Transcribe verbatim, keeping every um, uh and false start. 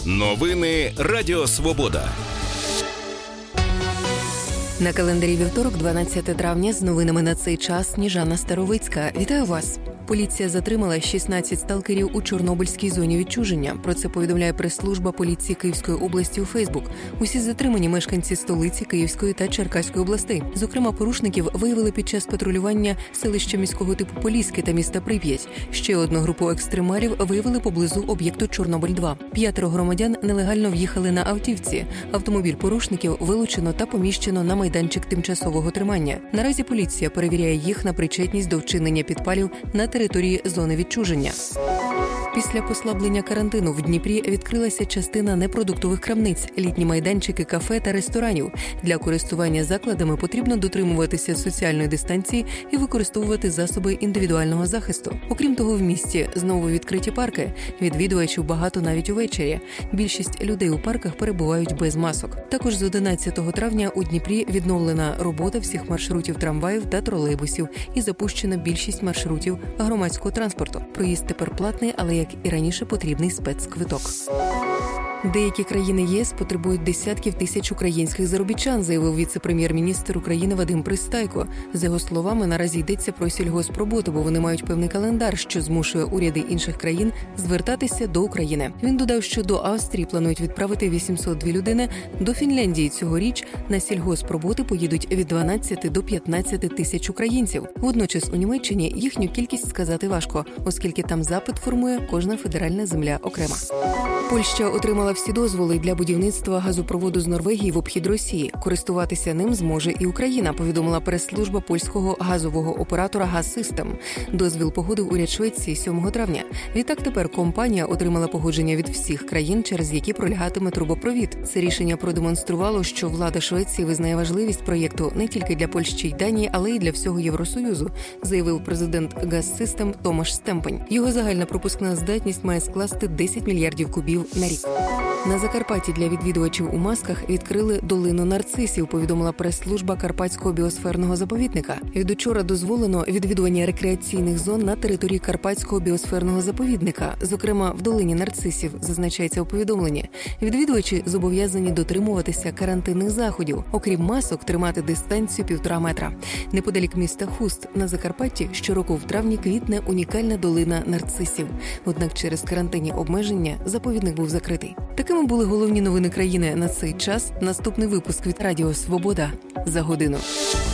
Новини Радіо Свобода. На календарі вівторок, дванадцяте травня, з новинами на цей час Сніжана Старовицька. Вітаю вас! Поліція затримала шістнадцять сталкерів у Чорнобильській зоні відчуження. Про це повідомляє прес-служба поліції Київської області у Фейсбук. Усі затримані мешканці столиці Київської та Черкаської областей. Зокрема, порушників виявили під час патрулювання селища міського типу Поліське та міста Прип'ять. Ще одну групу екстремалів виявили поблизу об'єкту Чорнобиль два. П'ятеро громадян нелегально в'їхали на автівці. Автомобіль порушників вилучено та поміщено на майданчик тимчасового тримання. Наразі поліція перевіряє їх на причетність до вчинення підпалів на території зони відчуження. Після послаблення карантину в Дніпрі відкрилася частина непродуктових крамниць, літні майданчики кафе та ресторанів. Для користування закладами потрібно дотримуватися соціальної дистанції і використовувати засоби індивідуального захисту. Окрім того, в місті знову відкриті парки. Відвідувачів багато навіть увечері. Більшість людей у парках перебувають без масок. Також з одинадцятого травня у Дніпрі відновлена робота всіх маршрутів трамваїв та тролейбусів і запущена більшість маршрутів громадського транспорту. Проїзд тепер платний, але як і раніше потрібний спецквиток. Деякі країни ЄС потребують десятків тисяч українських заробітчан, заявив віце-прем'єр-міністр України Вадим Пристайко. За його словами, наразі йдеться про сільгоспроботу, бо вони мають певний календар, що змушує уряди інших країн звертатися до України. Він додав, що до Австрії планують відправити вісімсот дві людини, до Фінляндії цьогоріч на сільгоспроботи поїдуть від дванадцяти до п'ятнадцяти тисяч українців. Водночас у Німеччині їхню кількість сказати важко, оскільки там запит формує кожна федеральна земля окремо. Польща отримала всі дозволи для будівництва газопроводу з Норвегії в обхід Росії. Користуватися ним зможе і Україна, повідомила прес-служба польського газового оператора «Газсистем». Дозвіл погодив уряд Швеції сьомого травня. Відтак тепер компанія отримала погодження від всіх країн, через які пролягатиме трубопровід. Це рішення продемонструвало, що влада Швеції визнає важливість проєкту не тільки для Польщі й Данії, але й для всього Євросоюзу, заявив президент «Газсистем» Томаш Стемпень. Його загальна пропускна здатність має скласти десять мільярдів кубів на рік. На Закарпатті для відвідувачів у масках відкрили долину нарцисів, повідомила прес-служба Карпатського біосферного заповідника. Від учора дозволено відвідування рекреаційних зон на території Карпатського біосферного заповідника, зокрема в долині нарцисів, зазначається у повідомленні. Відвідувачі зобов'язані дотримуватися карантинних заходів, окрім масок тримати дистанцію півтора метра. Неподалік міста Хуст на Закарпатті щороку в травні квітне унікальна долина нарцисів. Однак через карантинні обмеження заповідник був закритий. Такими були головні новини країни на цей час. Наступний випуск від Радіо Свобода за годину.